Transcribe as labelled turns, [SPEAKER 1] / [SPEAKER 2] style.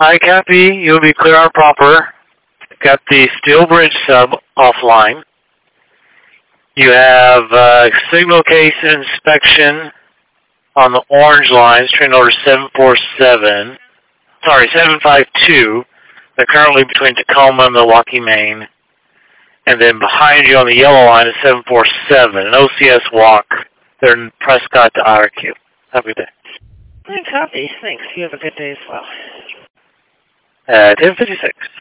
[SPEAKER 1] Hi, Cappy. You'll be clear on proper. Got the Steel Bridge sub offline. You have signal case inspection on the orange lines, train order 752. They're currently between Tacoma and Milwaukee, Maine. And then behind you on the yellow line is 747, an OCS walk. They're in Prescott to IRQ. Have a good day.
[SPEAKER 2] Copy. Thanks. You have a good day as well.
[SPEAKER 1] 10:56.